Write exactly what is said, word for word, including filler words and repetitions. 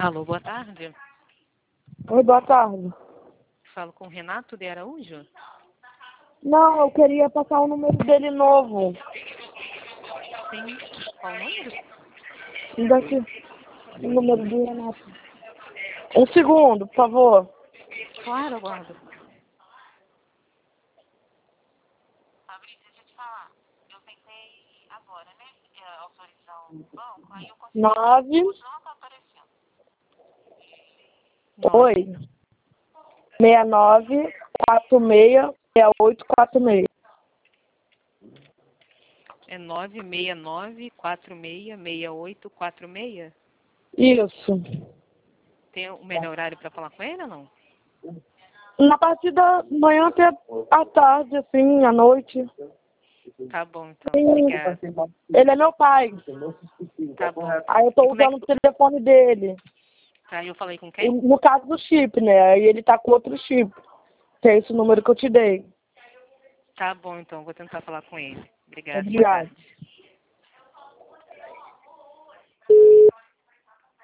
Alô, boa tarde. Oi, boa tarde. Falo com o Renato de Araújo? Não, eu queria passar o número dele novo. Sim. Qual o número? Daqui, o número do Renato. Um segundo, por favor. Claro, aguardo. Fabrício, deixa eu te falar. Eu tentei agora, né? é, Autorizar o banco, aí eu consegui. Nove. Não tá aparecendo. Oi. Seis nove quatro seis seis oito quatro seis. É nove seis nove quatro seis seis oito quatro seis? Isso. Tem o melhor horário para falar com ele ou não? Na parte da manhã até a tarde, assim, à noite. Tá bom, então. Sim. Obrigada. Ele é meu pai. Tá bom. Aí eu tô E como é usando o telefone dele. Tá, eu falei com E quem? no caso do chip, né? Aí ele tá com outro chip. Que é esse número que eu te dei. Tá bom, então. Vou tentar falar com ele. Obrigada. Boa Obrigada. tarde.